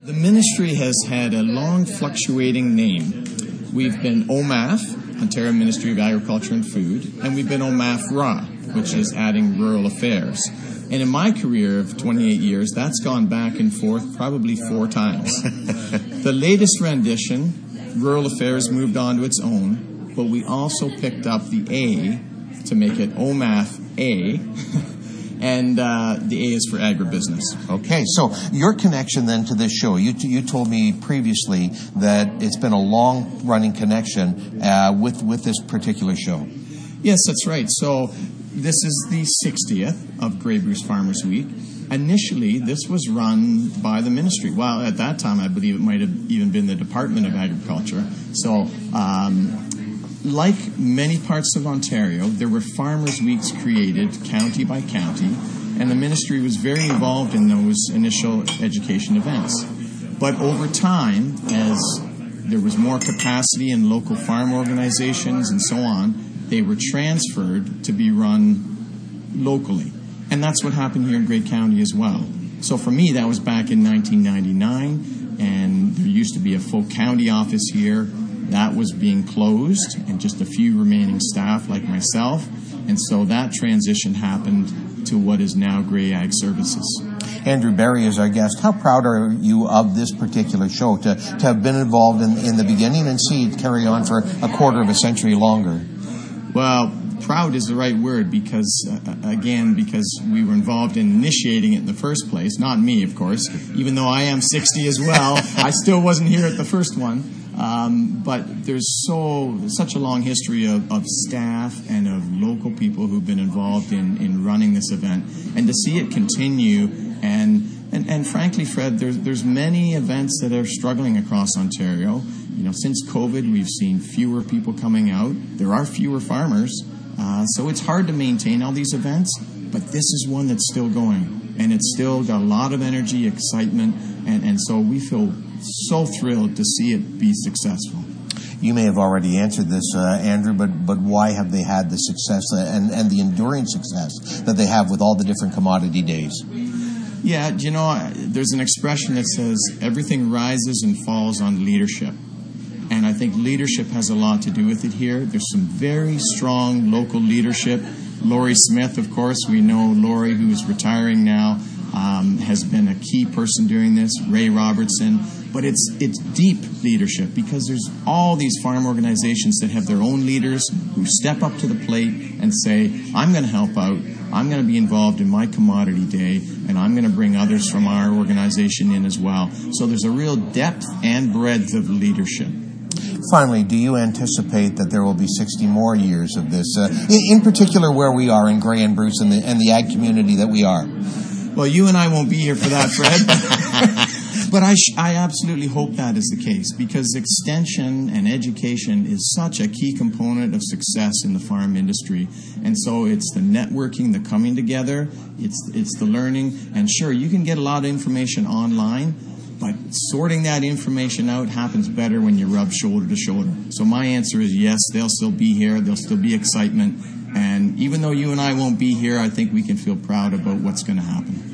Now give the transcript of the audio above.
The ministry has had a long fluctuating name. We've been OMAF, Ontario Ministry of Agriculture and Food, and we've been OMAF-RA, which is adding Rural Affairs. And in my career of 28 years, that's gone back and forth probably 4 times. The latest rendition, Rural Affairs, moved on to its own, but we also picked up the A to make it OMAF-A. And the A is for agribusiness. Okay, so your connection then to this show, you told me previously that it's been a long-running connection with this particular show. Yes, that's right. So this is the 60th of Grey Bruce Farmers Week. Initially, this was run by the ministry. Well, at that time, I believe it might have even been the Department of Agriculture. So like many parts of Ontario, there were Farmers' Weeks created county by county, and the ministry was very involved in those initial education events. But over time, as there was more capacity in local farm organizations and so on, they were transferred to be run locally. And that's what happened here in Grey County as well. So for me, that was back in 1999, and there used to be a full county office here. That was being closed, and just a few remaining staff like myself. And so that transition happened to what is now Grey Ag Services. Andrew Barry is our guest. How proud are you of this particular show, to have been involved in the beginning and see it carry on for a quarter of a century longer? Well, proud is the right word because we were involved in initiating it in the first place. Not me, of course. Even though I am 60 as well, I still wasn't here at the first one. But there's such a long history of staff and of local people who've been involved in running this event, and to see it continue and frankly, Fred, there's many events that are struggling across Ontario. You know, since COVID, we've seen fewer people coming out. There are fewer farmers, so it's hard to maintain all these events. But this is one that's still going, and it's still got a lot of energy, excitement, and so we feel so thrilled to see it be successful. You may have already answered this, Andrew, but why have they had the success and the enduring success that they have with all the different commodity days? Yeah, you know, there's an expression that says everything rises and falls on leadership. And I think leadership has a lot to do with it here. There's some very strong local leadership. Laurie Smith, of course, we know Laurie, who's retiring now, has been a key person doing this. Ray Robertson. But it's deep leadership because there's all these farm organizations that have their own leaders who step up to the plate and say, I'm going to help out, I'm going to be involved in my commodity day, and I'm going to bring others from our organization in as well. So there's a real depth and breadth of leadership. Finally, do you anticipate that there will be 60 more years of this, in particular where we are in Grey and Bruce and the ag community that we are? Well, you and I won't be here for that, Fred. But I absolutely hope that is the case, because extension and education is such a key component of success in the farm industry. And so it's the networking, the coming together, it's the learning. And sure, you can get a lot of information online, but sorting that information out happens better when you rub shoulder to shoulder. So my answer is yes, they'll still be here, there'll still be excitement. And even though you and I won't be here, I think we can feel proud about what's going to happen.